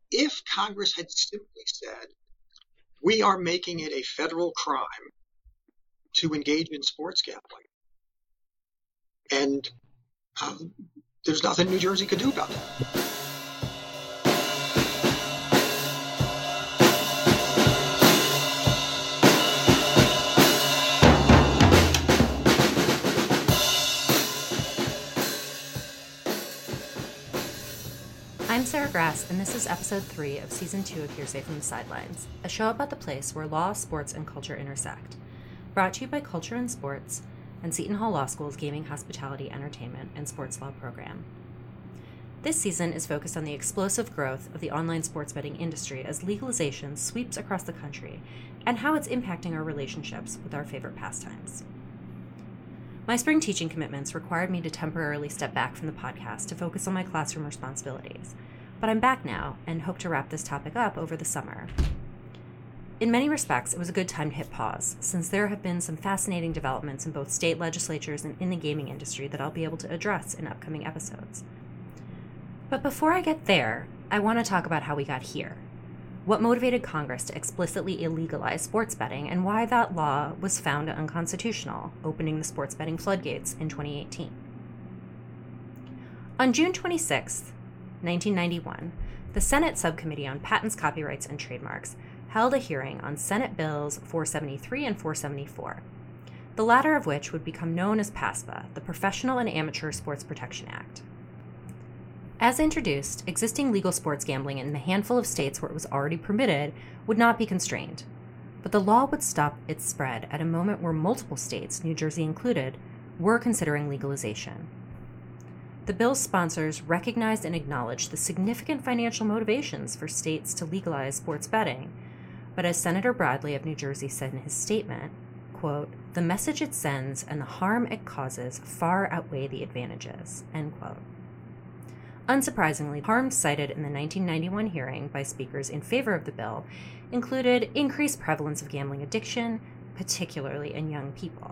if Congress had simply said, we are making it a federal crime to engage in sports gambling, and there's nothing New Jersey could do about that. I'm Sarah Grass, and this is episode 3 of season 2 of Hearsay from the Sidelines, a show about the place where law, sports, and culture intersect. Brought to you by Culture and Sports and Seton Hall Law School's Gaming, Hospitality, Entertainment, and Sports Law program. This season is focused on the explosive growth of the online sports betting industry as legalization sweeps across the country and how it's impacting our relationships with our favorite pastimes. My spring teaching commitments required me to temporarily step back from the podcast to focus on my classroom responsibilities, but I'm back now and hope to wrap this topic up over the summer. In many respects, it was a good time to hit pause, since there have been some fascinating developments in both state legislatures and in the gaming industry that I'll be able to address in upcoming episodes. But before I get there, I want to talk about how we got here. What motivated Congress to explicitly illegalize sports betting, and why that law was found unconstitutional, opening the sports betting floodgates in 2018. On June 26, 1991, the Senate Subcommittee on Patents, Copyrights, and Trademarks held a hearing on Senate Bills 473 and 474, the latter of which would become known as PASPA, the Professional and Amateur Sports Protection Act. As introduced, existing legal sports gambling in the handful of states where it was already permitted would not be constrained, but the law would stop its spread at a moment where multiple states, New Jersey included, were considering legalization. The bill's sponsors recognized and acknowledged the significant financial motivations for states to legalize sports betting, but as Senator Bradley of New Jersey said in his statement, quote, "The message it sends and the harm it causes far outweigh the advantages," end quote. Unsurprisingly, harms cited in the 1991 hearing by speakers in favor of the bill included increased prevalence of gambling addiction, particularly in young people.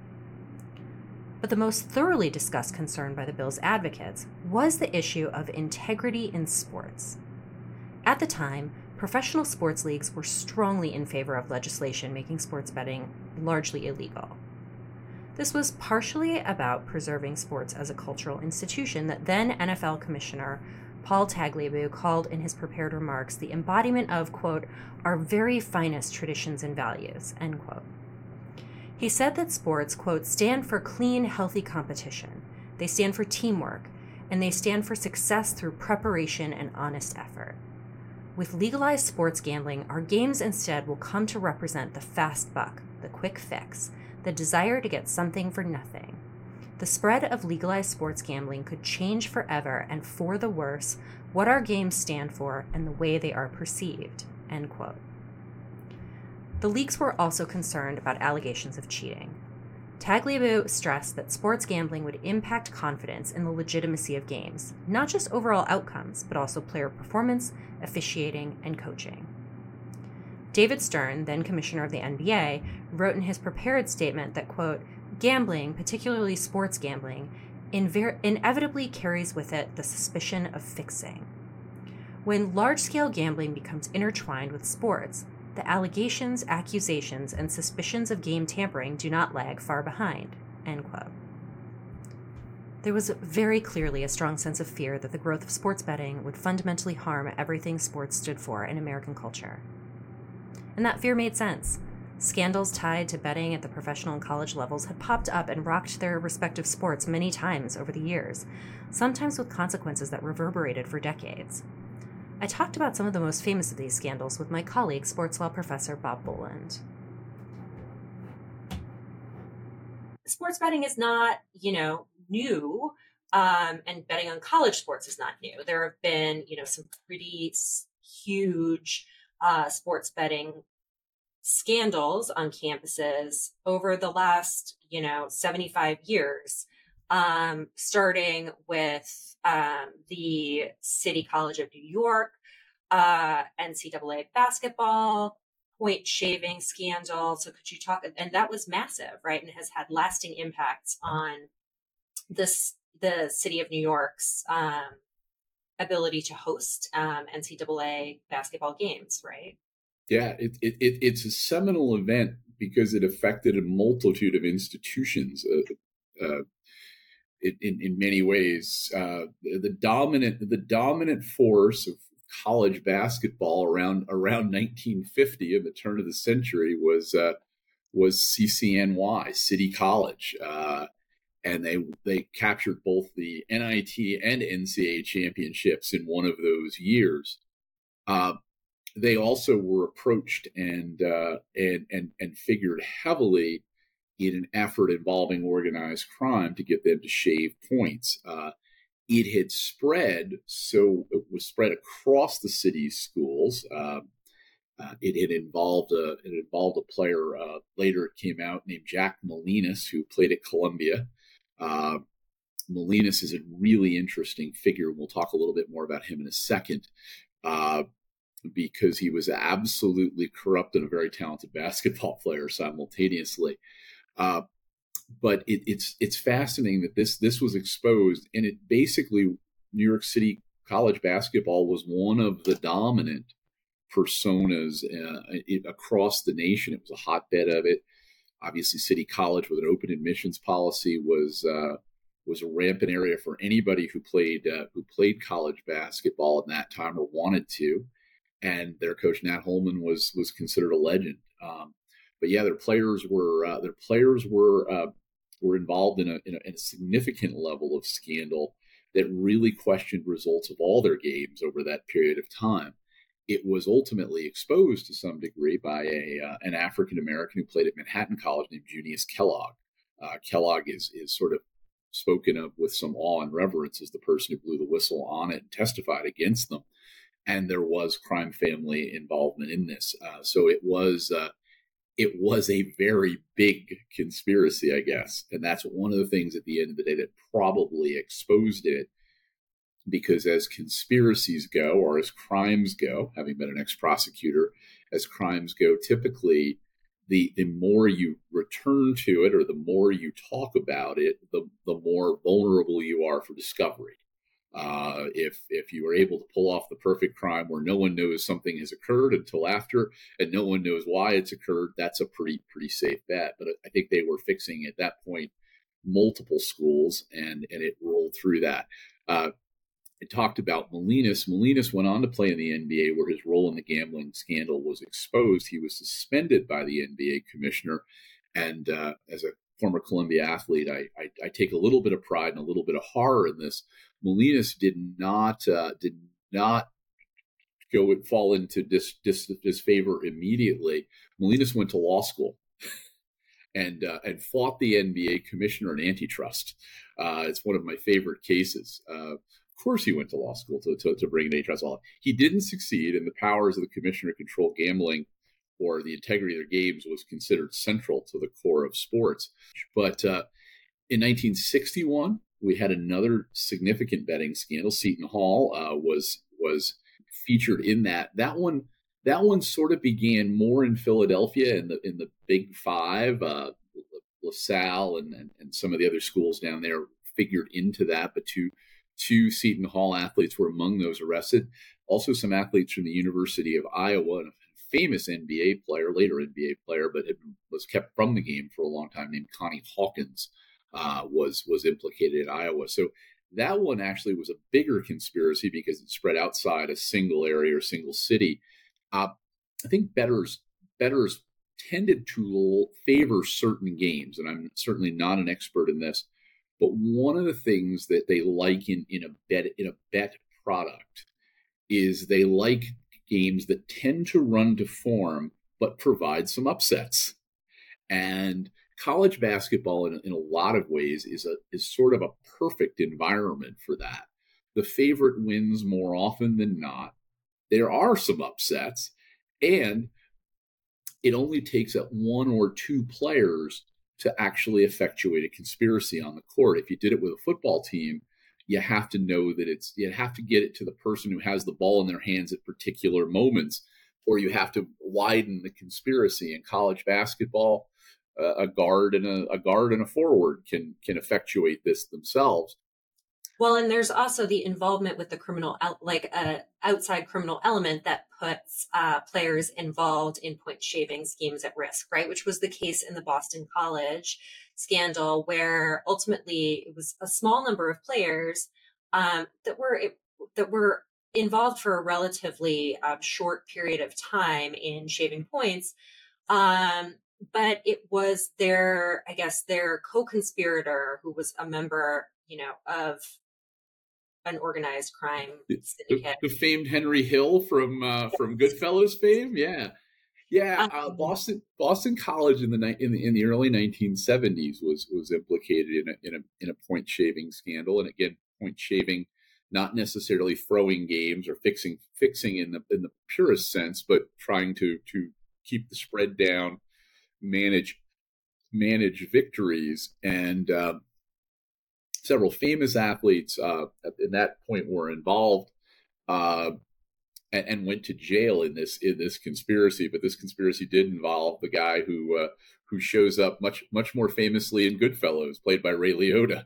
But the most thoroughly discussed concern by the bill's advocates was the issue of integrity in sports. At the time, professional sports leagues were strongly in favor of legislation making sports betting largely illegal. This was partially about preserving sports as a cultural institution that then NFL Commissioner Paul Tagliabue called in his prepared remarks the embodiment of, quote, "our very finest traditions and values," end quote. He said that sports, quote, "stand for clean, healthy competition. They stand for teamwork, and they stand for success through preparation and honest effort. With legalized sports gambling, our games instead will come to represent the fast buck, the quick fix, the desire to get something for nothing. The spread of legalized sports gambling could change forever and for the worse what our games stand for and the way they are perceived," end quote. The leagues were also concerned about allegations of cheating. Tagliabue stressed that sports gambling would impact confidence in the legitimacy of games, not just overall outcomes, but also player performance, officiating, and coaching. David Stern, then commissioner of the NBA, wrote in his prepared statement that, quote, "gambling, particularly sports gambling, inevitably carries with it the suspicion of fixing. When large-scale gambling becomes intertwined with sports, the allegations, accusations, and suspicions of game tampering do not lag far behind," end quote. There was very clearly a strong sense of fear that the growth of sports betting would fundamentally harm everything sports stood for in American culture. And that fear made sense. Scandals tied to betting at the professional and college levels had popped up and rocked their respective sports many times over the years, sometimes with consequences that reverberated for decades. I talked about some of the most famous of these scandals with my colleague, sports law professor Bob Boland. Sports betting is not, new, and betting on college sports is not new. There have been, some pretty huge sports betting scandals on campuses over the last, 75 years, starting with the City College of New York, NCAA basketball, point shaving scandal. So could you talk? And that was massive, right? And has had lasting impacts on the city of New York's ability to host NCAA basketball games, right? Yeah, it's a seminal event because it affected a multitude of institutions. In many ways, the dominant force of college basketball around 1950, in the turn of the century, was CCNY, City College, and they captured both the NIT and NCAA championships in one of those years. They also were approached and figured heavily in an effort involving organized crime to get them to shave points. It had spread, so it was spread across the city's schools. It had involved a player. Later, it came out named Jack Molinas, who played at Columbia. Molinas is a really interesting figure. We'll talk a little bit more about him in a second. Because he was absolutely corrupt and a very talented basketball player simultaneously. But it's fascinating that this was exposed, and it basically, New York City college basketball was one of the dominant personas across the nation. It was a hotbed of it. Obviously, City College with an open admissions policy was a rampant area for anybody who played college basketball at that time or wanted to. And their coach Nat Holman was considered a legend. But yeah, their players were involved in a significant level of scandal that really questioned results of all their games over that period of time. It was ultimately exposed to some degree by an African American who played at Manhattan College named Junius Kellogg. Kellogg is sort of spoken of with some awe and reverence as the person who blew the whistle on it and testified against them. And there was crime family involvement in this. So it was a very big conspiracy, I guess. And that's one of the things at the end of the day that probably exposed it, because as conspiracies go, or as crimes go, having been an ex-prosecutor, as crimes go, typically the more you return to it or the more you talk about it, the more vulnerable you are for discovery. If you were able to pull off the perfect crime where no one knows something has occurred until after, and no one knows why it's occurred, that's a pretty safe bet. But I think they were fixing at that point multiple schools, and it rolled through that. I talked about Molinas. Molinas went on to play in the NBA, where his role in the gambling scandal was exposed. He was suspended by the NBA commissioner, and as a former Columbia athlete, I take a little bit of pride and a little bit of horror in this. Molinas did not go and fall into disfavor immediately. Molinas went to law school and fought the NBA commissioner in antitrust. It's one of my favorite cases. Of course, he went to law school to bring an antitrust law. He didn't succeed, and the powers of the commissioner to control gambling or the integrity of their games was considered central to the core of sports. But in 1961, we had another significant betting scandal. Seton Hall was featured in that. That one sort of began more in Philadelphia in the Big Five. LaSalle and some of the other schools down there figured into that, but two Seton Hall athletes were among those arrested. Also, some athletes from the University of Iowa, and a famous NBA player, later NBA player, but was kept from the game for a long time, named Connie Hawkins, was implicated at Iowa. So that one actually was a bigger conspiracy because it spread outside a single area or single city. I think bettors tended to favor certain games, and I'm certainly not an expert in this, but one of the things that they like in a bet product is they like games that tend to run to form but provide some upsets. And college basketball, in a lot of ways, is sort of a perfect environment for that. The favorite wins more often than not. There are some upsets, and it only takes one or two players to actually effectuate a conspiracy on the court. If you did it with a football team, you have to know that you have to get it to the person who has the ball in their hands at particular moments, or you have to widen the conspiracy. In college basketball, a guard and a forward can effectuate this themselves. Well, and there's also the involvement with the criminal, outside criminal element that puts players involved in point shaving schemes at risk, right? Which was the case in the Boston College scandal, where ultimately it was a small number of players that were involved for a relatively short period of time in shaving points. But it was their co-conspirator who was a member, of an organized crime syndicate. The famed Henry Hill from Goodfellas fame, yeah. Boston College in the early 1970s was implicated in a point shaving scandal, and again, point shaving, not necessarily throwing games or fixing in the purest sense, but trying to keep the spread down, manage victories, and several famous athletes at that point were involved and went to jail in this conspiracy. But this conspiracy did involve the guy who shows up much more famously in Goodfellas, played by Ray Liotta,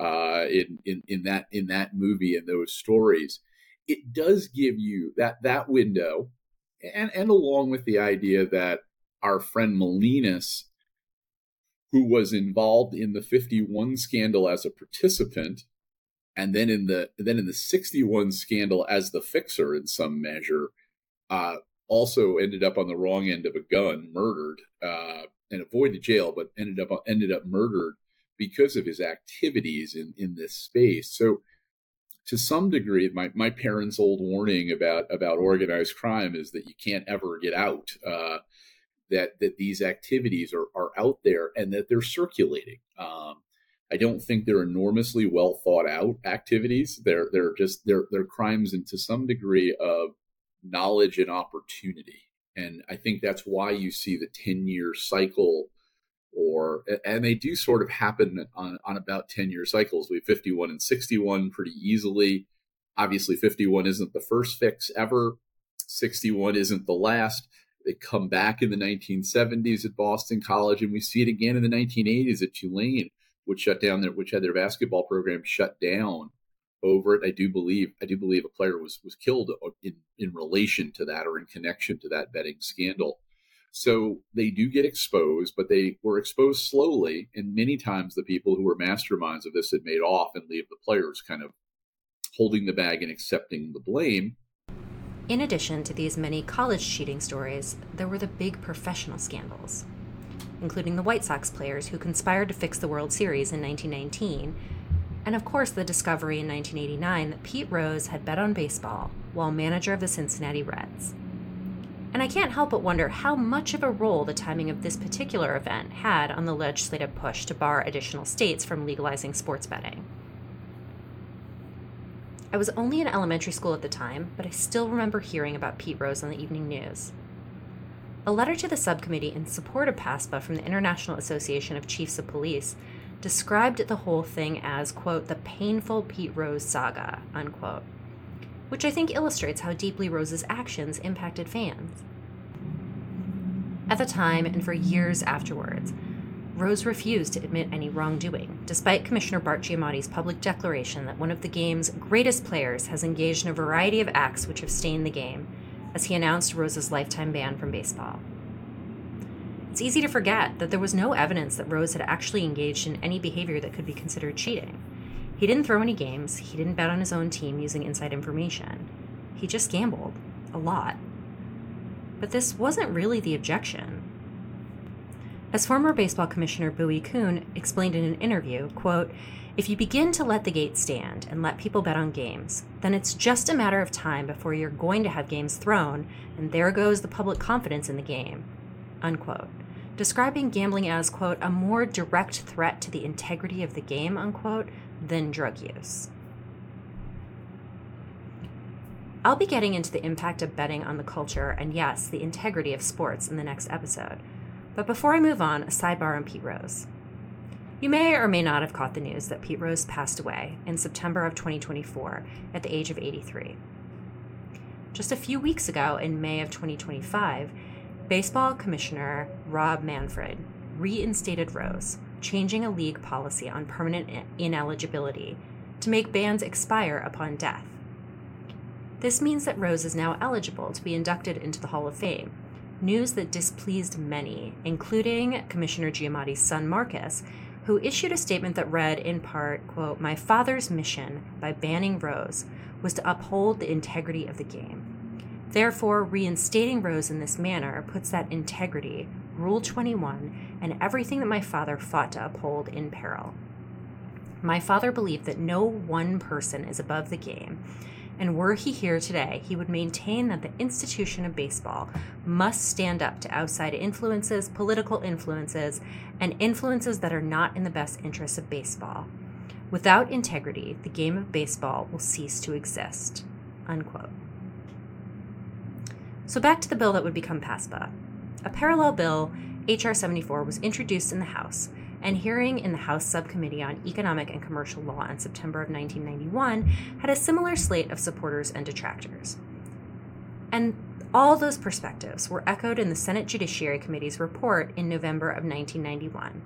in that movie and those stories. It does give you that window, and along with the idea that our friend Molinas, who was involved in the 51 scandal as a participant, and then in the 61 scandal as the fixer in some measure, also ended up on the wrong end of a gun, murdered, and avoided jail, but ended up murdered because of his activities in this space. So, to some degree, my parents' old warning about organized crime is that you can't ever get out. That these activities are out there and that they're circulating. I don't think they're enormously well thought out activities. They're crimes, and to some degree of knowledge and opportunity. And I think that's why you see the 10-year cycle, and they do sort of happen on about 10-year cycles. We have 51 and 61 pretty easily. Obviously, 51 isn't the first fix ever. 61 isn't the last. They come back in the 1970s at Boston College, and we see it again in the 1980s at Tulane, which had their basketball program shut down over it. I do believe a player was killed in relation to that, or in connection to that betting scandal. So they do get exposed, but they were exposed slowly, and many times the people who were masterminds of this had made off and leave the players kind of holding the bag and accepting the blame. In addition to these many college cheating stories, there were the big professional scandals, including the White Sox players who conspired to fix the World Series in 1919, and of course the discovery in 1989 that Pete Rose had bet on baseball while manager of the Cincinnati Reds. And I can't help but wonder how much of a role the timing of this particular event had on the legislative push to bar additional states from legalizing sports betting. I was only in elementary school at the time, but I still remember hearing about Pete Rose on the evening news. A letter to the subcommittee in support of PASPA from the International Association of Chiefs of Police described the whole thing as, quote, the painful Pete Rose saga, unquote, which I think illustrates how deeply Rose's actions impacted fans. At the time, and for years afterwards, Rose refused to admit any wrongdoing, despite Commissioner Bart Giamatti's public declaration that one of the game's greatest players has engaged in a variety of acts which have stained the game, as he announced Rose's lifetime ban from baseball. It's easy to forget that there was no evidence that Rose had actually engaged in any behavior that could be considered cheating. He didn't throw any games, he didn't bet on his own team using inside information. He just gambled. A lot. But this wasn't really the objection. As former baseball commissioner Bowie Kuhn explained in an interview, quote, if you begin to let the gate stand and let people bet on games, then it's just a matter of time before you're going to have games thrown, and there goes the public confidence in the game, unquote. Describing gambling as, quote, a more direct threat to the integrity of the game, unquote, than drug use. I'll be getting into the impact of betting on the culture and, yes, the integrity of sports in the next episode. But before I move on, a sidebar on Pete Rose. You may or may not have caught the news that Pete Rose passed away in September of 2024 at the age of 83. Just a few weeks ago, in May of 2025, Baseball Commissioner Rob Manfred reinstated Rose, changing a league policy on permanent ineligibility to make bans expire upon death. This means that Rose is now eligible to be inducted into the Hall of Fame, news that displeased many, including Commissioner Giamatti's son Marcus, who issued a statement that read, in part, quote, "My father's mission by banning Rose was to uphold the integrity of the game. Therefore, reinstating Rose in this manner puts that integrity, Rule 21, and everything that my father fought to uphold in peril. My father believed that no one person is above the game, and were he here today, he would maintain that the institution of baseball must stand up to outside influences, political influences, and influences that are not in the best interests of baseball. Without integrity, the game of baseball will cease to exist." Unquote. So back to the bill that would become PASPA. A parallel bill, H.R. 74, was introduced in the House, and hearing in the House Subcommittee on Economic and Commercial Law in September of 1991 had a similar slate of supporters and detractors. And all those perspectives were echoed in the Senate Judiciary Committee's report in November of 1991.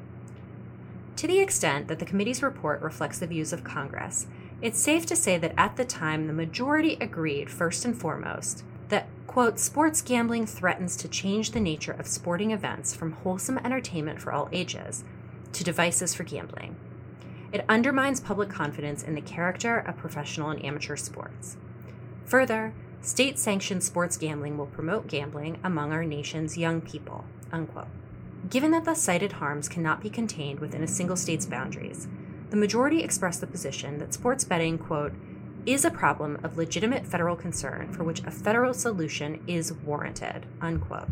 To the extent that the committee's report reflects the views of Congress, it's safe to say that at the time the majority agreed, first and foremost, that, quote, "sports gambling threatens to change the nature of sporting events from wholesome entertainment for all ages to devices for gambling. It undermines public confidence in the character of professional and amateur sports. Further, state-sanctioned sports gambling will promote gambling among our nation's young people," unquote. Given that the cited harms cannot be contained within a single state's boundaries, the majority expressed the position that sports betting, quote, "is a problem of legitimate federal concern for which a federal solution is warranted," unquote.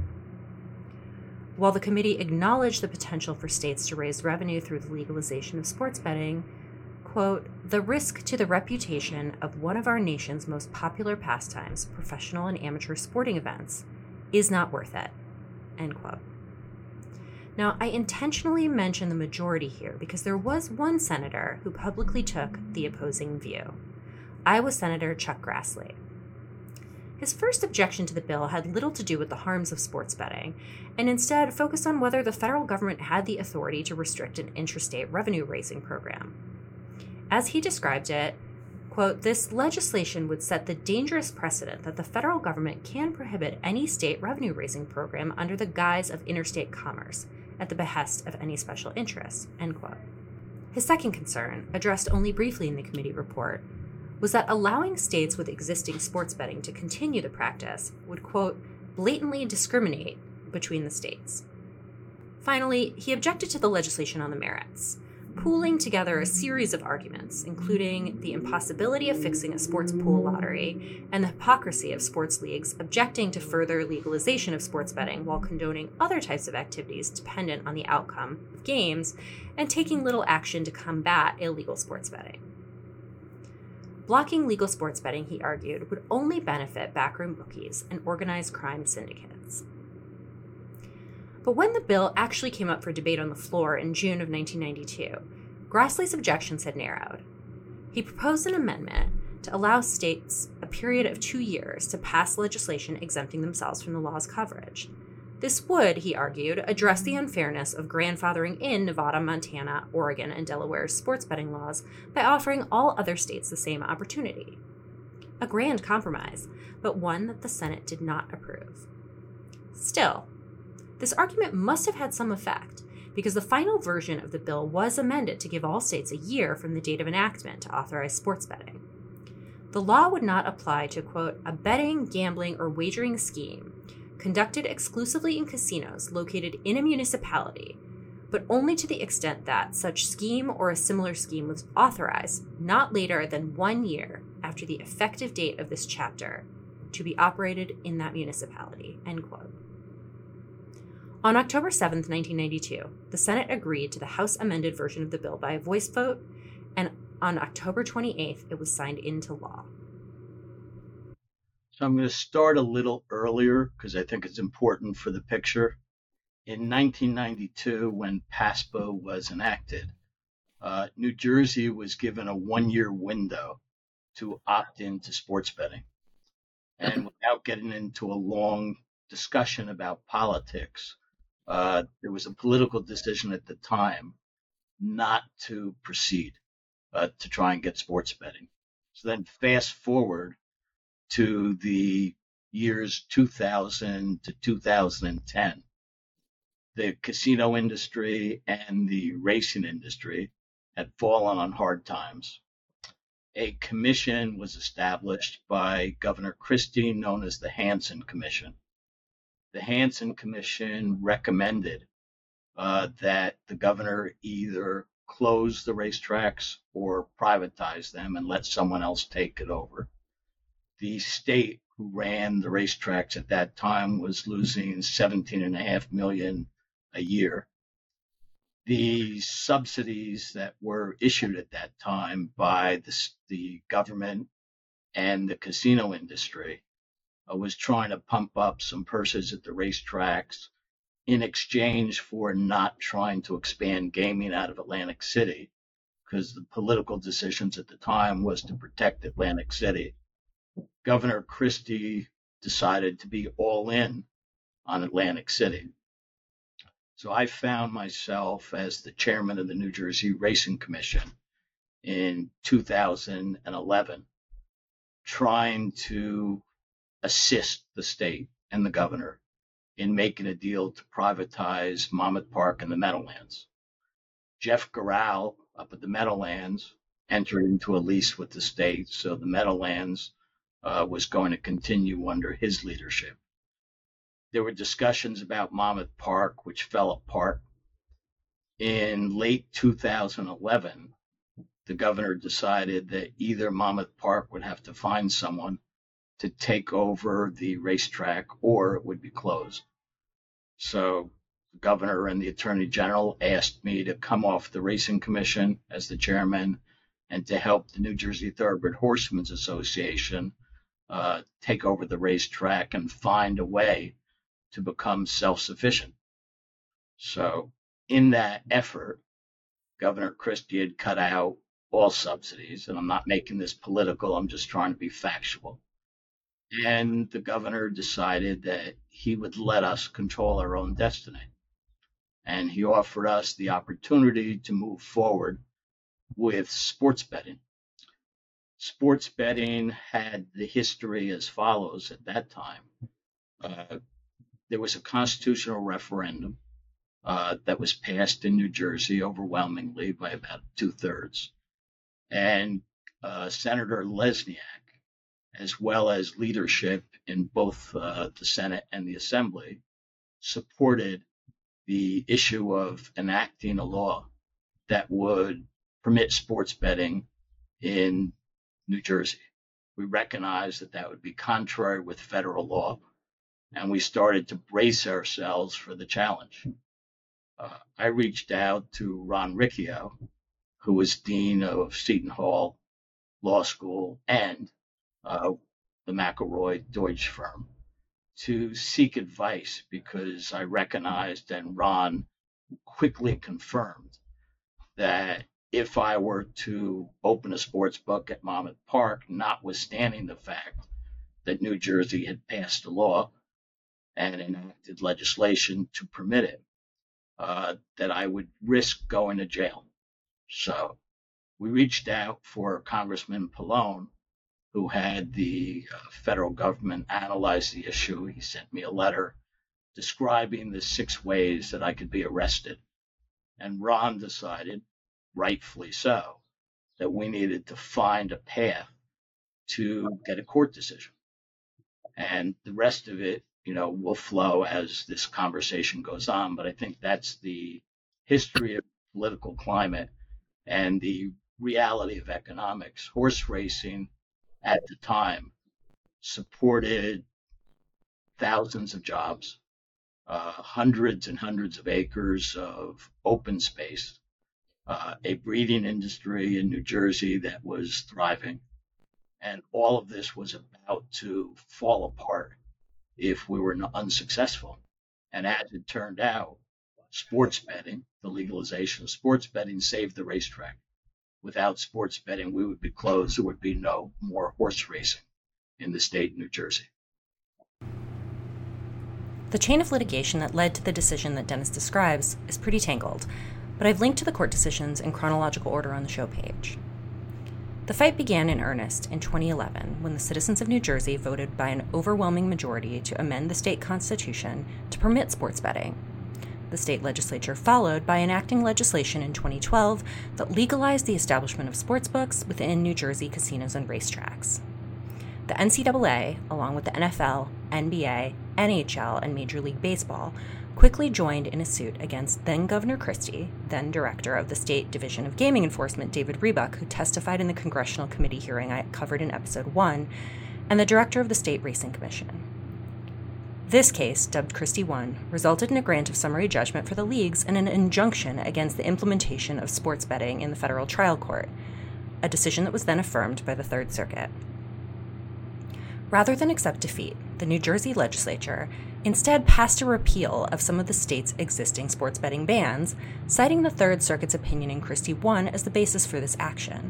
While the committee acknowledged the potential for states to raise revenue through the legalization of sports betting, quote, "the risk to the reputation of one of our nation's most popular pastimes, professional and amateur sporting events, is not worth it," end quote. Now, I intentionally mention the majority here because there was one senator who publicly took the opposing view. Iowa Senator Chuck Grassley. His first objection to the bill had little to do with the harms of sports betting, and instead focused on whether the federal government had the authority to restrict an interstate revenue-raising program. As he described it, quote, "this legislation would set the dangerous precedent that the federal government can prohibit any state revenue-raising program under the guise of interstate commerce at the behest of any special interest," end quote. His second concern, addressed only briefly in the committee report, was that allowing states with existing sports betting to continue the practice would, quote, "blatantly discriminate between the states." Finally, he objected to the legislation on the merits, pooling together a series of arguments, including the impossibility of fixing a sports pool lottery and the hypocrisy of sports leagues objecting to further legalization of sports betting while condoning other types of activities dependent on the outcome of games and taking little action to combat illegal sports betting. Blocking legal sports betting, he argued, would only benefit backroom bookies and organized crime syndicates. But when the bill actually came up for debate on the floor in June of 1992, Grassley's objections had narrowed. He proposed an amendment to allow states a period of 2 years to pass legislation exempting themselves from the law's coverage. This would, he argued, address the unfairness of grandfathering in Nevada, Montana, Oregon, and Delaware's sports betting laws by offering all other states the same opportunity. A grand compromise, but one that the Senate did not approve. Still, this argument must have had some effect, because the final version of the bill was amended to give all states a year from the date of enactment to authorize sports betting. The law would not apply to, quote, "a betting, gambling, or wagering scheme conducted exclusively in casinos located in a municipality, but only to the extent that such scheme or a similar scheme was authorized not later than 1 year after the effective date of this chapter to be operated in that municipality," end quote. On October 7, 1992, the Senate agreed to the House amended version of the bill by a voice vote, and on October 28th, it was signed into law. So I'm going to start a little earlier because I think it's important for the picture. In 1992, when PASPA was enacted, New Jersey was given a 1-year window to opt into sports betting. And without getting into a long discussion about politics, there was a political decision at the time not to proceed. to try and get sports betting. So then fast forward to the years 2000 to 2010. The casino industry and the racing industry had fallen on hard times. A commission was established by Governor Christie known as the Hansen Commission. The Hansen Commission recommended that the governor either close the racetracks or privatize them and let someone else take it over. The state who ran the racetracks at that time was losing $17.5 million a year. The subsidies that were issued at that time by the government and the casino industry was trying to pump up some purses at the racetracks in exchange for not trying to expand gaming out of Atlantic City, because the political decisions at the time was to protect Atlantic City. Governor Christie decided to be all in on Atlantic City. So I found myself as the chairman of the New Jersey Racing Commission in 2011, trying to assist the state and the governor in making a deal to privatize Monmouth Park and the Meadowlands. Jeff Gural up at the Meadowlands entered into a lease with the state, so the Meadowlands was going to continue under his leadership. There were discussions about Monmouth Park, which fell apart. In late 2011, the governor decided that either Monmouth Park would have to find someone to take over the racetrack or it would be closed. So the governor and the attorney general asked me to come off the Racing Commission as the chairman and to help the New Jersey Thoroughbred Horsemen's Association take over the racetrack and find a way to become self-sufficient. So in that effort, Governor Christie had cut out all subsidies, and I'm not making this political, I'm just trying to be factual. And the governor decided that he would let us control our own destiny. And he offered us the opportunity to move forward with sports betting. Sports betting had the history as follows at that time. There was a constitutional referendum that was passed in New Jersey overwhelmingly by about 2/3. And Senator Lesniak, as well as leadership in both the Senate and the Assembly, supported the issue of enacting a law that would permit sports betting in New Jersey. We recognized that that would be contrary with federal law, and we started to brace ourselves for the challenge. I reached out to Ron Riccio, who was dean of Seton Hall Law School and the McElroy Deutsch firm, to seek advice because I recognized, and Ron quickly confirmed, that if I were to open a sports book at Monmouth Park, notwithstanding the fact that New Jersey had passed a law and enacted legislation to permit it, that I would risk going to jail. So we reached out for Congressman Pallone, who had the federal government analyze the issue. He sent me a letter describing the 6 ways that I could be arrested. And Ron decided, rightfully so, that we needed to find a path to get a court decision. And the rest of it, will flow as this conversation goes on. But I think that's the history of political climate and the reality of economics. Horse racing at the time supported thousands of jobs, hundreds and hundreds of acres of open space, a breeding industry in New Jersey that was thriving. And all of this was about to fall apart if we were unsuccessful. And as it turned out, sports betting, the legalization of sports betting, saved the racetrack. Without sports betting, we would be closed. There would be no more horse racing in the state of New Jersey. The chain of litigation that led to the decision that Dennis describes is pretty tangled, but I've linked to the court decisions in chronological order on the show page. The fight began in earnest in 2011 when the citizens of New Jersey voted by an overwhelming majority to amend the state constitution to permit sports betting. The state legislature followed by enacting legislation in 2012 that legalized the establishment of sportsbooks within New Jersey casinos and racetracks. The NCAA, along with the NFL, NBA, NHL, and Major League Baseball, quickly joined in a suit against then-Governor Christie, then Director of the State Division of Gaming Enforcement David Rebuck, who testified in the Congressional Committee hearing I covered in Episode 1, and the Director of the State Racing Commission. This case, dubbed Christie 1, resulted in a grant of summary judgment for the leagues and an injunction against the implementation of sports betting in the federal trial court, a decision that was then affirmed by the Third Circuit. Rather than accept defeat, the New Jersey legislature instead passed a repeal of some of the state's existing sports betting bans, citing the Third Circuit's opinion in Christie 1 as the basis for this action.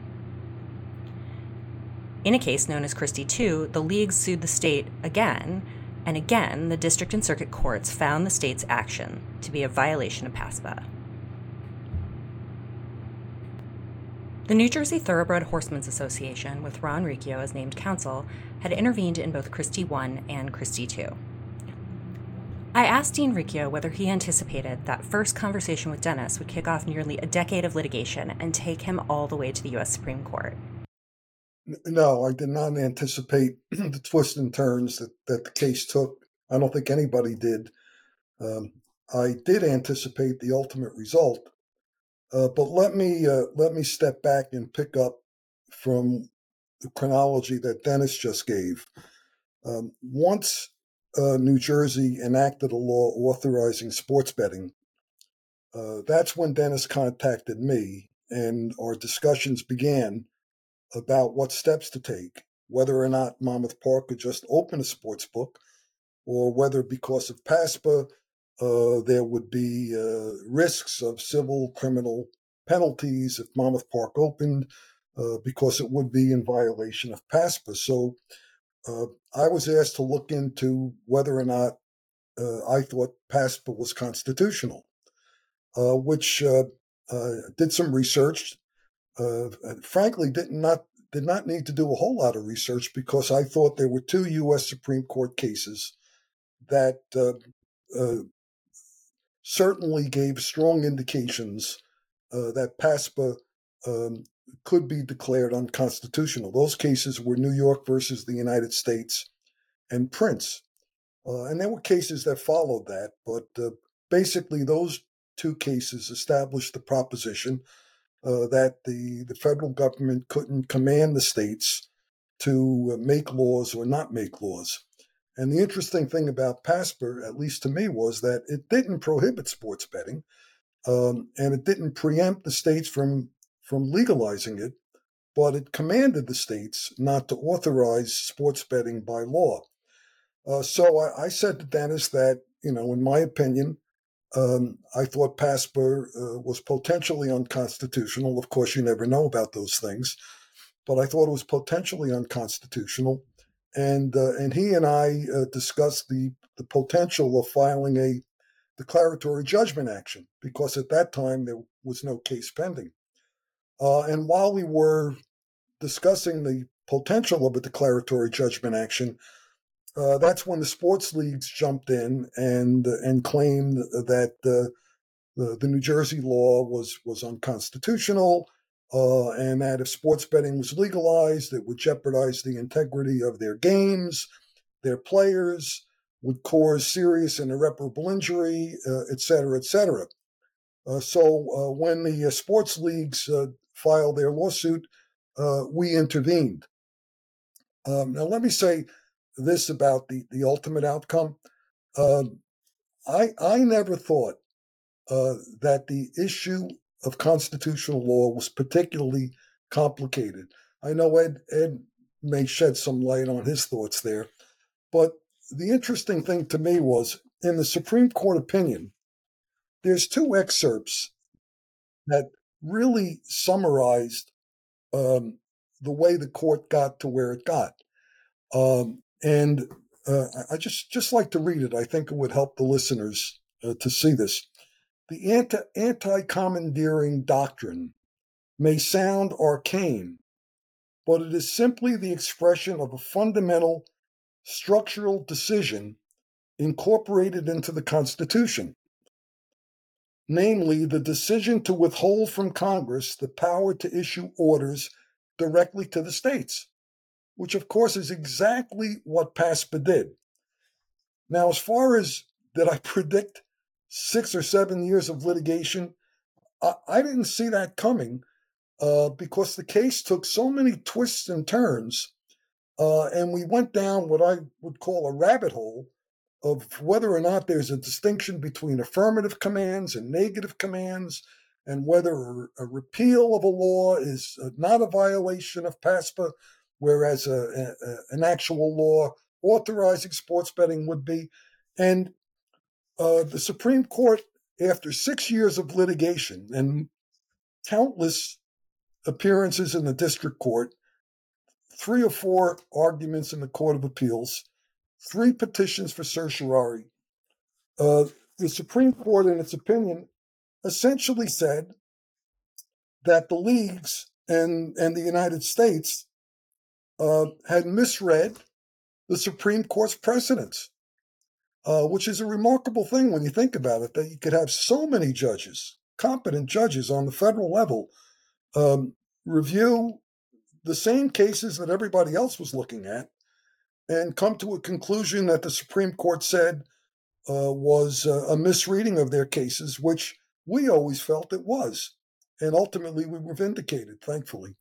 In a case known as Christie 2, the leagues sued the state again, and again the district and circuit courts found the state's action to be a violation of PASPA. The New Jersey Thoroughbred Horsemen's Association, with Ron Riccio as named counsel, had intervened in both Christie 1 and Christie 2. I asked Dean Riccio whether he anticipated that first conversation with Dennis would kick off nearly a decade of litigation and take him all the way to the U.S. Supreme Court. No, I did not anticipate the twists and turns that the case took. I don't think anybody did. I did anticipate the ultimate result, but let me step back and pick up from the chronology that Dennis just gave. Once New Jersey enacted a law authorizing sports betting, that's when Dennis contacted me, and our discussions began about what steps to take, whether or not Monmouth Park could just open a sports book, or whether because of PASPA there would be risks of civil criminal penalties if Monmouth Park opened, because it would be in violation of PASPA. So I was asked to look into whether or not I thought PASPA was constitutional, which did some research. Frankly, did not need to do a whole lot of research, because I thought there were two U.S. Supreme Court cases that certainly gave strong indications that PASPA could be declared unconstitutional. Those cases were New York versus the United States and Prince. And there were cases that followed that, but basically those two cases established the proposition that the federal government couldn't command the states to make laws or not make laws. And the interesting thing about PASPA, at least to me, was that it didn't prohibit sports betting, and it didn't preempt the states from legalizing it, but it commanded the states not to authorize sports betting by law. So I said to Dennis that, in my opinion, I thought PASPA was potentially unconstitutional. Of course, you never know about those things, but I thought it was potentially unconstitutional. And he and I discussed the potential of filing a declaratory judgment action, because at that time there was no case pending. And while we were discussing the potential of a declaratory judgment action, that's when the sports leagues jumped in and claimed that the New Jersey law was unconstitutional, and that if sports betting was legalized, it would jeopardize the integrity of their games, their players, would cause serious and irreparable injury, et cetera, et cetera. So when the sports leagues filed their lawsuit, we intervened. Now, let me say this about the ultimate outcome. I never thought that the issue of constitutional law was particularly complicated. I know Ed may shed some light on his thoughts there, but the interesting thing to me was, in the Supreme Court opinion, there's two excerpts that really summarized the way the court got to where it got. And I just like to read it. I think it would help the listeners to see this. The anti-commandeering doctrine may sound arcane, but it is simply the expression of a fundamental structural decision incorporated into the Constitution, namely the decision to withhold from Congress the power to issue orders directly to the states, which of course is exactly what PASPA did. Now, as far as did I predict 6 or 7 years of litigation, I didn't see that coming because the case took so many twists and turns, and we went down what I would call a rabbit hole of whether or not there's a distinction between affirmative commands and negative commands, and whether a repeal of a law is not a violation of PASPA, whereas an actual law authorizing sports betting would be. And the Supreme Court, after 6 years of litigation and countless appearances in the district court, 3 or 4 arguments in the Court of Appeals, 3 petitions for certiorari, the Supreme Court, in its opinion, essentially said that the leagues and the United States had misread the Supreme Court's precedents, which is a remarkable thing when you think about it, that you could have so many judges, competent judges on the federal level, review the same cases that everybody else was looking at and come to a conclusion that the Supreme Court said was a misreading of their cases, which we always felt it was. And ultimately, we were vindicated, thankfully.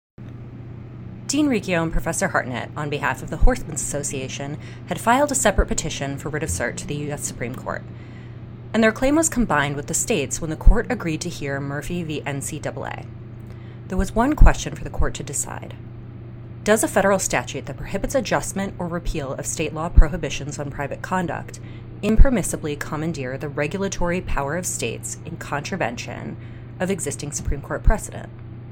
Dean Riccio and Professor Hartnett, on behalf of the Horsemen's Association, had filed a separate petition for writ of cert to the U.S. Supreme Court. And their claim was combined with the state's when the court agreed to hear Murphy v. NCAA. There was one question for the court to decide. Does a federal statute that prohibits adjustment or repeal of state law prohibitions on private conduct impermissibly commandeer the regulatory power of states in contravention of existing Supreme Court precedent?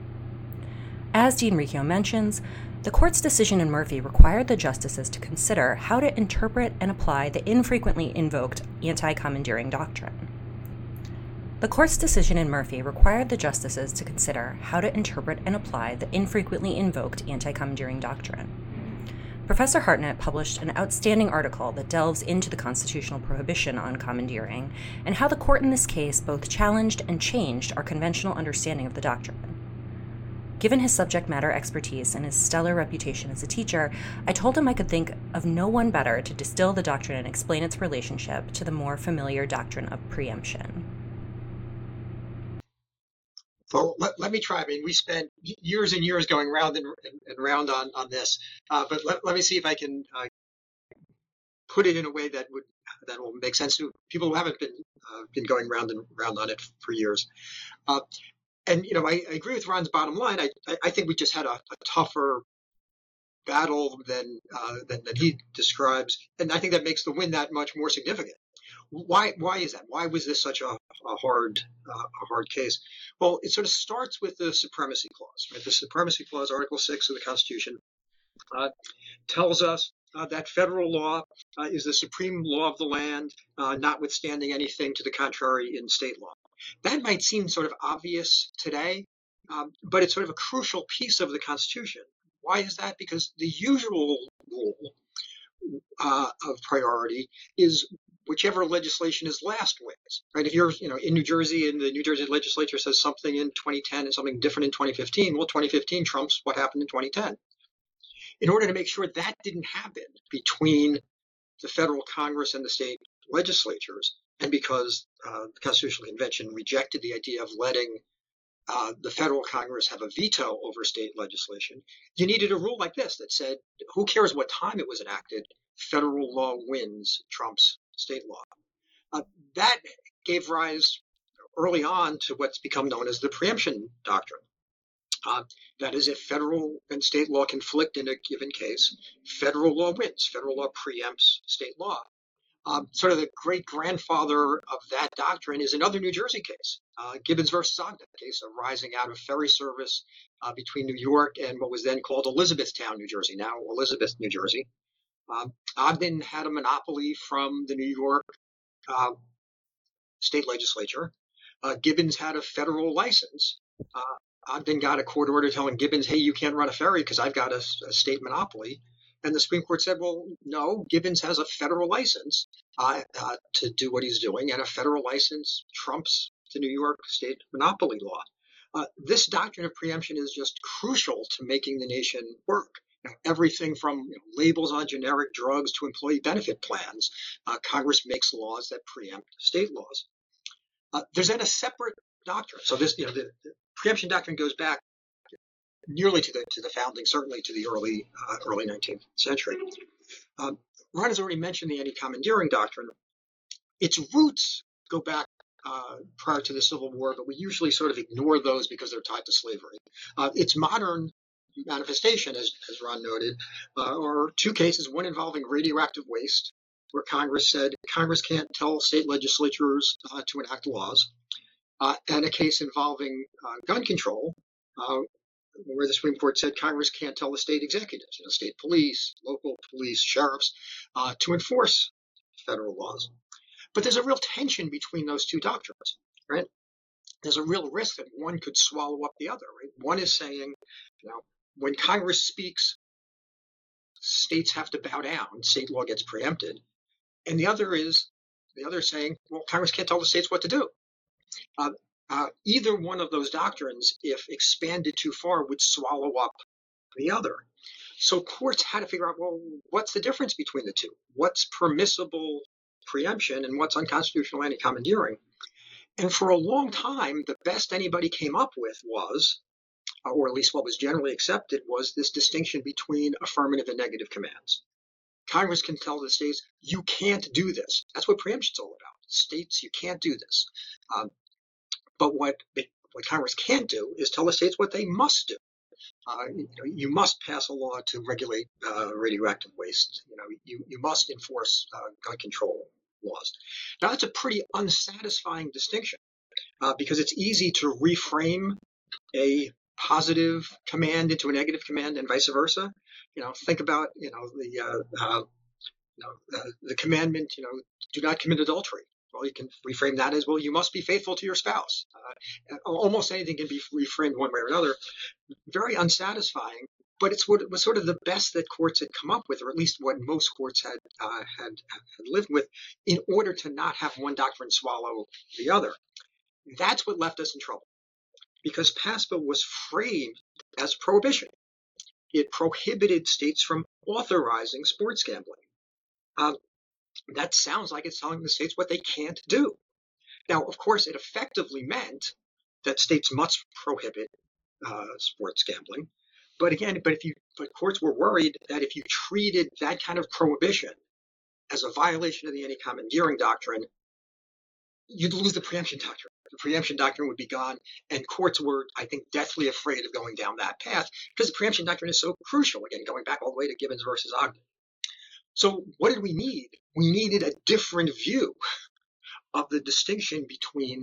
As Dean Riccio mentions, the court's decision in Murphy required the justices to consider how to interpret and apply the infrequently invoked anti-commandeering doctrine. The court's decision in Murphy required the justices to consider how to interpret and apply the infrequently invoked anti-commandeering doctrine. Professor Hartnett published an outstanding article that delves into the constitutional prohibition on commandeering and how the court in this case both challenged and changed our conventional understanding of the doctrine. Given his subject matter expertise and his stellar reputation as a teacher, I told him I could think of no one better to distill the doctrine and explain its relationship to the more familiar doctrine of preemption. So let me try. I mean, we spent years and years going round and round on this, but let me see if I can put it in a way that will make sense to people who haven't been going round and round on it for years. And I agree with Ron's bottom line. I think we just had a tougher battle than he describes, and I think that makes the win that much more significant. Why is that? Why was this such a hard case? Well, it sort of starts with the Supremacy Clause. Right? The Supremacy Clause, Article 6 of the Constitution, tells us that federal law is the supreme law of the land, notwithstanding anything to the contrary in state law. That might seem sort of obvious today, but it's sort of a crucial piece of the Constitution. Why is that? Because the usual rule of priority is whichever legislation is last wins, right? If you're, in New Jersey and the New Jersey legislature says something in 2010 and something different in 2015, well, 2015 trumps what happened in 2010. In order to make sure that didn't happen between the federal Congress and the state legislatures, and because the Constitutional Convention rejected the idea of letting the federal Congress have a veto over state legislation, you needed a rule like this that said, who cares what time it was enacted, federal law wins trumps state law. That gave rise early on to what's become known as the preemption doctrine. That is, if federal and state law conflict in a given case, federal law wins. Federal law preempts state law. Sort of the great grandfather of that doctrine is another New Jersey case, Gibbons versus Ogden, a case arising out of ferry service between New York and what was then called Elizabethtown, New Jersey, now Elizabeth, New Jersey. Ogden had a monopoly from the New York state legislature. Gibbons had a federal license. Ogden got a court order telling Gibbons, hey, you can't run a ferry because I've got a state monopoly. And the Supreme Court said, well, no, Gibbons has a federal license to do what he's doing, and a federal license trumps the New York state monopoly law. This doctrine of preemption is just crucial to making the nation work. Everything from labels on generic drugs to employee benefit plans, Congress makes laws that preempt state laws. There's then a separate doctrine. So this, the preemption doctrine goes back nearly to the founding, certainly to the early 19th century. Ron has already mentioned the anti-commandeering doctrine. Its roots go back prior to the Civil War, but we usually sort of ignore those because they're tied to slavery. Its modern manifestation, as Ron noted, are two cases, one involving radioactive waste, where Congress said Congress can't tell state legislatures to enact laws, and a case involving gun control, where the Supreme Court said Congress can't tell the state executives, state police, local police, sheriffs, to enforce federal laws. But there's a real tension between those two doctrines, right? There's a real risk that one could swallow up the other, right? One is saying, when Congress speaks, states have to bow down, state law gets preempted. And the other is saying, well, Congress can't tell the states what to do. Either one of those doctrines, if expanded too far, would swallow up the other. So courts had to figure out, well, what's the difference between the two? What's permissible preemption and what's unconstitutional anti-commandeering? And for a long time, the best anybody came up with was, or at least what was generally accepted, was this distinction between affirmative and negative commands. Congress can tell the states, you can't do this. That's what preemption's all about. States, you can't do this. But what Congress can't do is tell the states what they must do. You must pass a law to regulate radioactive waste. You must enforce gun control laws. Now, that's a pretty unsatisfying distinction because it's easy to reframe a positive command into a negative command and vice versa. Think about the commandment, do not commit adultery. Well, you can reframe that as, well, you must be faithful to your spouse. Almost anything can be reframed one way or another. Very unsatisfying, but it's what was sort of the best that courts had come up with, or at least what most courts had lived with, in order to not have one doctrine swallow the other. That's what left us in trouble, because PASPA was framed as prohibition. It prohibited states from authorizing sports gambling. That sounds like it's telling the states what they can't do. Now, of course, it effectively meant that states must prohibit sports gambling. But again, but courts were worried that if you treated that kind of prohibition as a violation of the anti-commandeering doctrine, you'd lose the preemption doctrine. The preemption doctrine would be gone, and courts were, I think, deathly afraid of going down that path because the preemption doctrine is so crucial. Again, going back all the way to Gibbons versus Ogden. So what did we need? We needed a different view of the distinction between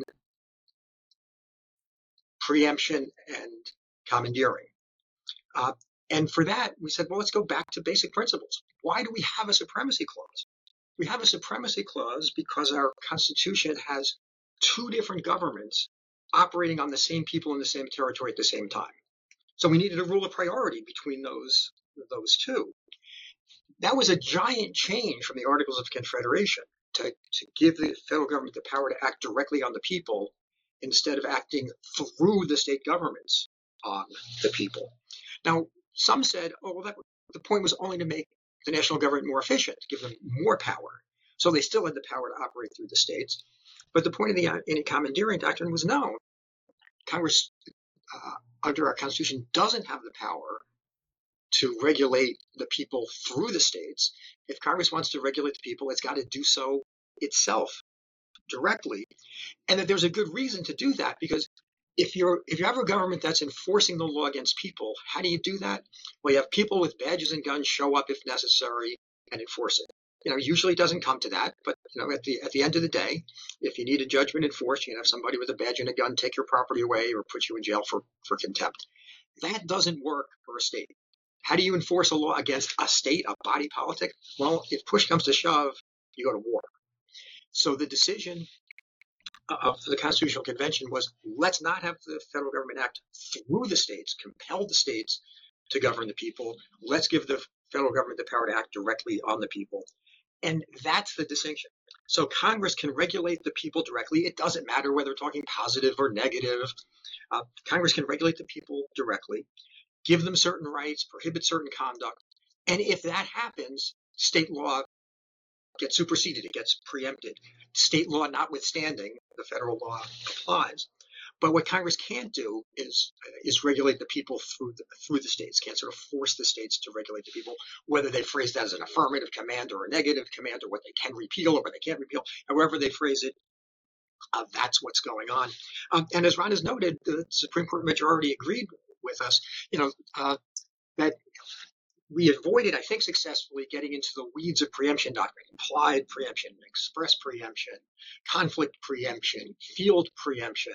preemption and commandeering. And for that, we said, well, let's go back to basic principles. Why do we have a supremacy clause? We have a supremacy clause because our Constitution has two different governments operating on the same people in the same territory at the same time. So we needed a rule of priority between those two. That was a giant change from the Articles of Confederation to give the federal government the power to act directly on the people instead of acting through the state governments on the people. Now, some said, the point was only to make the national government more efficient, give them more power. So they still had the power to operate through the states. But the point of the anti-commandeering doctrine was no. Congress, under our Constitution, doesn't have the power to regulate the people through the states. If Congress wants to regulate the people, it's got to do so itself directly. And that there's a good reason to do that, because if you have a government that's enforcing the law against people, how do you do that? Well, you have people with badges and guns show up if necessary and enforce it. Usually it doesn't come to that, but at the end of the day, if you need a judgment enforced, you can have somebody with a badge and a gun take your property away or put you in jail for contempt. That doesn't work for a state. How do you enforce a law against a state, a body politic? Well, if push comes to shove, you go to war. So the decision of the Constitutional Convention was, let's not have the federal government act through the states, compel the states to govern the people. Let's give the federal government the power to act directly on the people. And that's the distinction. So Congress can regulate the people directly. It doesn't matter whether we're talking positive or negative. Congress can regulate the people directly, give them certain rights, prohibit certain conduct. And if that happens, state law gets superseded. It gets preempted. State law notwithstanding, the federal law applies. But what Congress can't do is regulate the people through the states. Can't sort of force the states to regulate the people, whether they phrase that as an affirmative command or a negative command, or what they can repeal or what they can't repeal. However they phrase it, that's what's going on. And as Ron has noted, the Supreme Court majority agreed with us, that we avoided, I think, successfully getting into the weeds of preemption doctrine: implied preemption, express preemption, conflict preemption, field preemption.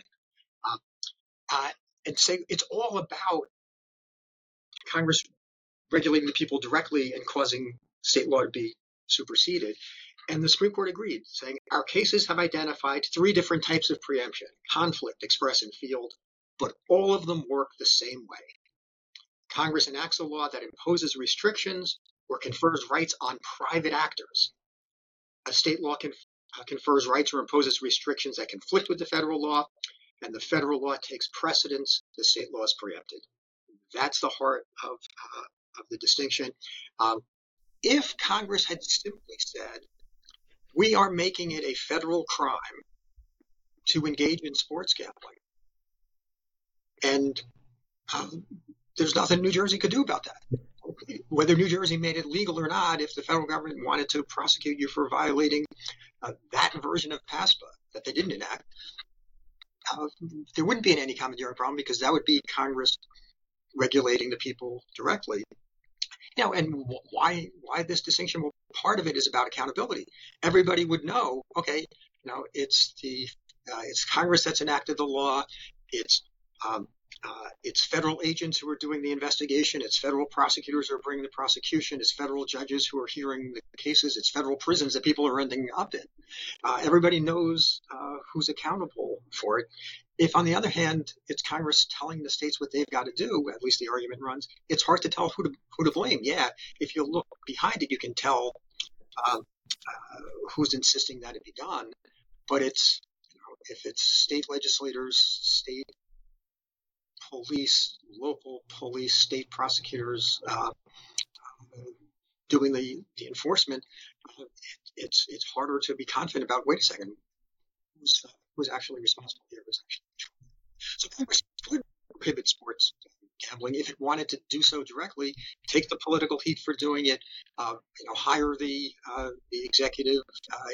And say it's all about Congress regulating the people directly and causing state law to be superseded. And the Supreme Court agreed, saying our cases have identified 3 different types of preemption: conflict, express, and field, but all of them work the same way. Congress enacts a law that imposes restrictions or confers rights on private actors. A state law confers rights or imposes restrictions that conflict with the federal law, and the federal law takes precedence. The state law is preempted. That's the heart of the distinction. If Congress had simply said, we are making it a federal crime to engage in sports gambling, and there's nothing New Jersey could do about that. Whether New Jersey made it legal or not, if the federal government wanted to prosecute you for violating that version of PASPA that they didn't enact, there wouldn't be an anti-commandeering problem, because that would be Congress regulating the people directly. And why this distinction? Well, part of it is about accountability. Everybody would know, okay, it's Congress that's enacted the law. It's federal agents who are doing the investigation. It's federal prosecutors who are bringing the prosecution. It's federal judges who are hearing the cases. It's federal prisons that people are ending up in. Everybody knows who's accountable for it. If, on the other hand, it's Congress telling the states what they've got to do, at least the argument runs, it's hard to tell who to blame. Yeah, if you look behind it, you can tell who's insisting that it be done. But it's if it's state legislators, state police, local police, state prosecutors doing the enforcement, it's harder to be confident about. Wait a second, who's actually responsible here? So Congress could prohibit sports gambling if it wanted to do so directly. Take the political heat for doing it. Hire the executive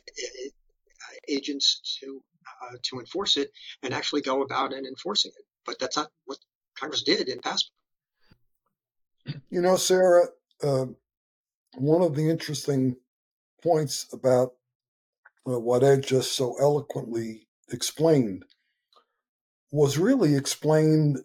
agents to enforce it, and actually go about and enforcing it. But that's not what Congress did in PASPA. Sarah, one of the interesting points about what Ed just so eloquently explained was really explained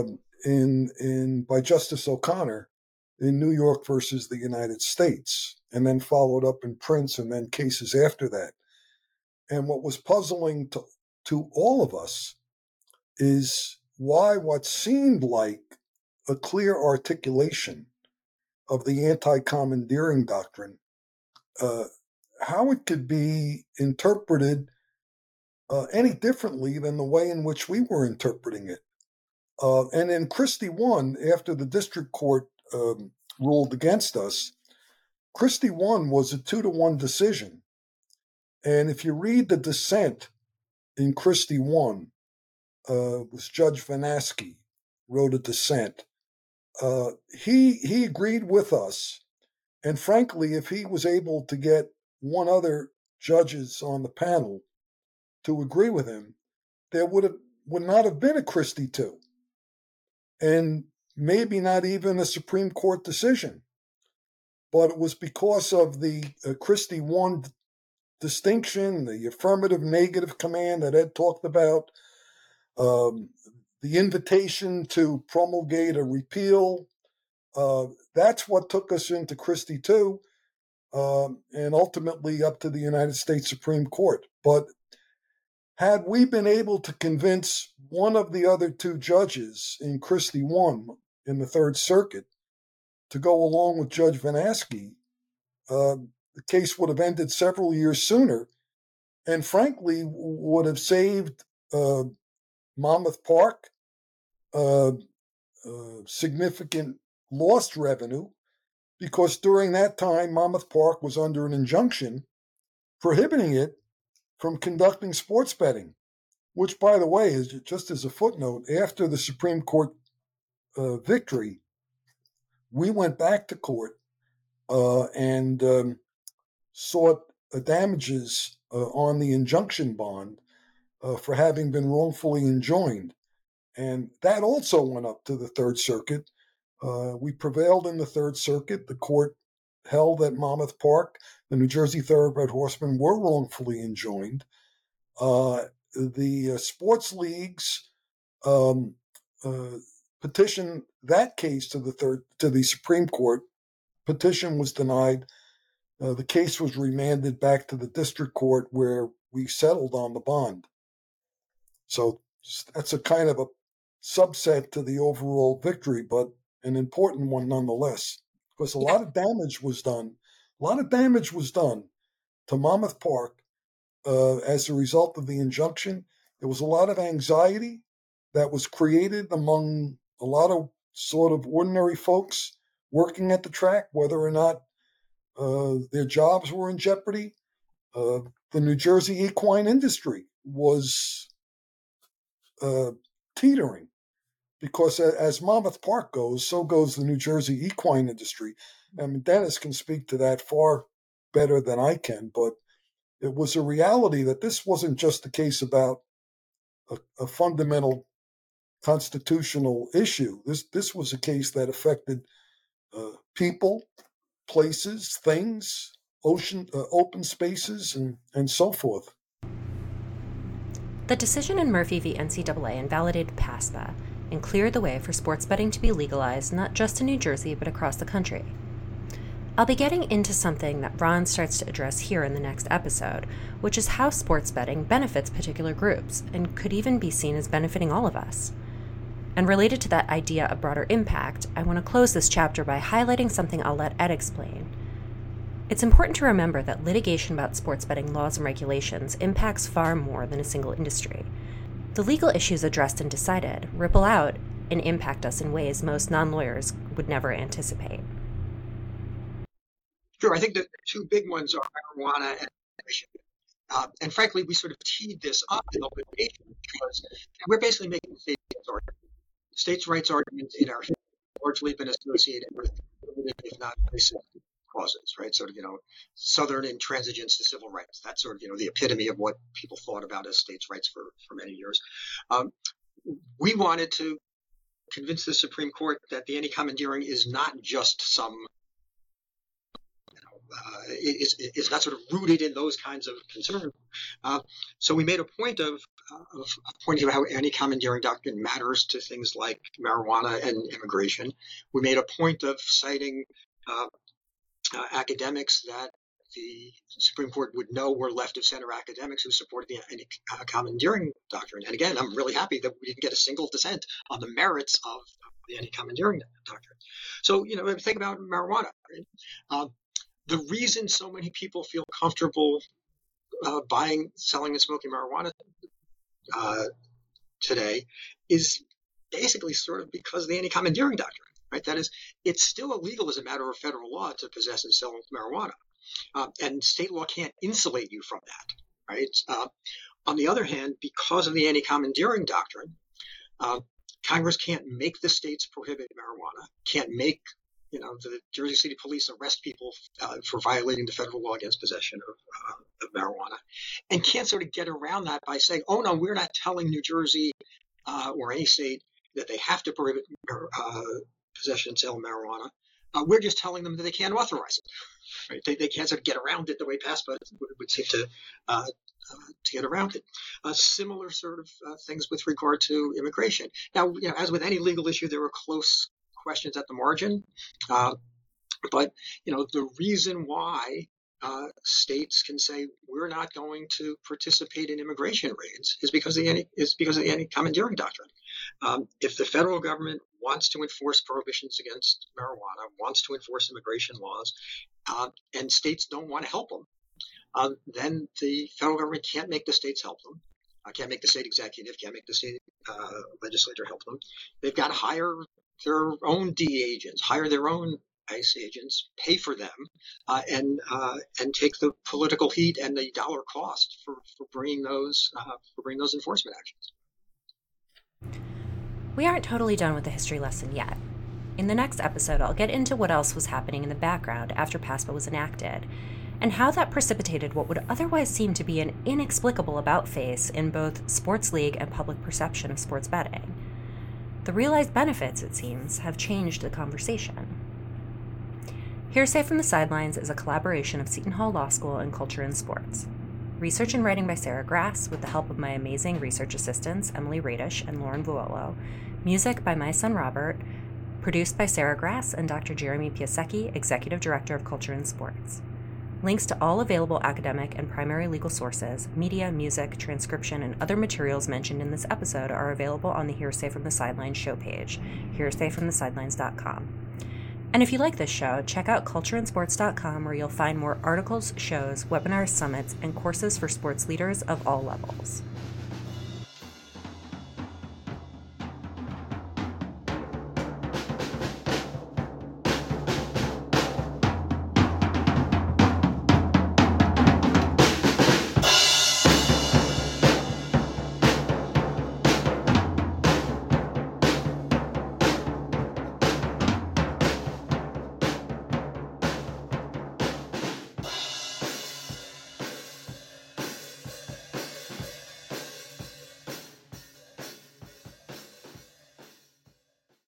by Justice O'Connor in New York versus the United States, and then followed up in Prince, and then cases after that. And what was puzzling to all of us is why what seemed like a clear articulation of the anti-commandeering doctrine, how it could be interpreted any differently than the way in which we were interpreting it. And in Christie 1, after the district court ruled against us, Christie 1 was a 2-1 decision. And if you read the dissent in Christie 1, was Judge Vanaski wrote a dissent. He agreed with us. And frankly, if he was able to get one other judges on the panel to agree with him, there would not have been a Christie 2, and maybe not even a Supreme Court decision. But it was because of the Christie 1 distinction, the affirmative negative command that Ed talked about, the invitation to promulgate a repeal. That's what took us into Christie 2, and ultimately up to the United States Supreme Court. But Had we been able to convince one of the other two judges in Christie 1 in the Third Circuit to go along with Judge Van Aske, the case would have ended several years sooner, and frankly would have saved Monmouth Park significant lost revenue, because during that time Monmouth Park was under an injunction prohibiting it from conducting sports betting, which, by the way, is just as a footnote, after the Supreme Court victory, we went back to court and sought damages on the injunction bond for having been wrongfully enjoined. And that also went up to the Third Circuit. We prevailed in the Third Circuit. The court held that Monmouth Park, the New Jersey Thoroughbred Horsemen, were wrongfully enjoined. The sports leagues petitioned that case to the Supreme Court. Petition was denied. The case was remanded back to the district court, where we settled on the bond. So that's a kind of a subset to the overall victory, but an important one nonetheless, because a lot of damage was done. A lot of damage was done to Monmouth Park as a result of the injunction. There was a lot of anxiety that was created among a lot of sort of ordinary folks working at the track, whether or not their jobs were in jeopardy. The New Jersey equine industry was teetering, because as Monmouth Park goes, so goes the New Jersey equine industry. I mean, Dennis can speak to that far better than I can, but it was a reality that this wasn't just a case about a fundamental constitutional issue. This was a case that affected people, places, things, open spaces, and so forth. The decision in Murphy v. NCAA invalidated PASPA and cleared the way for sports betting to be legalized not just in New Jersey but across the country. I'll be getting into something that Ron starts to address here in the next episode, which is how sports betting benefits particular groups and could even be seen as benefiting all of us. And related to that idea of broader impact, I want to close this chapter by highlighting something I'll let Ed explain. It's important to remember that litigation about sports betting laws and regulations impacts far more than a single industry. The legal issues addressed and decided ripple out and impact us in ways most non-lawyers would never anticipate. Sure. I think the two big ones are marijuana and immigration. And frankly, we sort of teed this up in the litigation because we're basically making states' rights arguments in our history largely been associated with, if not racist causes, right? Sort of, Southern intransigence to civil rights. That's sort of, the epitome of what people thought about as states' rights for many years. We wanted to convince the Supreme Court that the anti-commandeering is not just some is not sort of rooted in those kinds of concerns. So we made a point of pointing out how anti-commandeering doctrine matters to things like marijuana and immigration. We made a point of citing academics that the Supreme Court would know were left-of-center academics who supported the anti-commandeering doctrine. And again, I'm really happy that we didn't get a single dissent on the merits of the anti-commandeering doctrine. So, think about marijuana, right? The reason so many people feel comfortable buying, selling, and smoking marijuana today is basically sort of because of the anti-commandeering doctrine, right? That is, it's still illegal as a matter of federal law to possess and sell marijuana, and state law can't insulate you from that, right? On the other hand, because of the anti-commandeering doctrine, Congress can't make the states prohibit marijuana, can't make the Jersey City Police arrest people for violating the federal law against possession of marijuana, and can't sort of get around that by saying, oh, no, we're not telling New Jersey or any state that they have to prohibit possession and sale of marijuana. We're just telling them that they can't authorize it. Right? They can't sort of get around it the way PASPA would seem to get around it. Similar sort of things with regard to immigration. Now, as with any legal issue, there are close questions at the margin. But, the reason why states can say we're not going to participate in immigration raids is because of the anti-commandeering doctrine. If the federal government wants to enforce prohibitions against marijuana, wants to enforce immigration laws, and states don't want to help them, then the federal government can't make the states help them. Can't make the state executive, can't make the state legislature help them. They've got to hire their own DEA agents, hire their own ICE agents, pay for them, and take the political heat and the dollar cost for bringing those enforcement actions. We aren't totally done with the history lesson yet. In the next episode, I'll get into what else was happening in the background after PASPA was enacted, and how that precipitated what would otherwise seem to be an inexplicable about-face in both sports league and public perception of sports betting. The realized benefits, it seems, have changed the conversation. Hearsay from the Sidelines is a collaboration of Seton Hall Law School and Culture in Sports. Research and writing by Sarah Grass, with the help of my amazing research assistants Emily Radish and Lauren Vuolo. Music by my son Robert. Produced by Sarah Grass and Dr. Jeremy Piasecki, Executive Director of Culture in Sports. Links to all available academic and primary legal sources, media, music, transcription, and other materials mentioned in this episode are available on the Hearsay from the Sidelines show page, hearsayfromthesidelines.com. And if you like this show, check out cultureinsports.com, where you'll find more articles, shows, webinars, summits, and courses for sports leaders of all levels.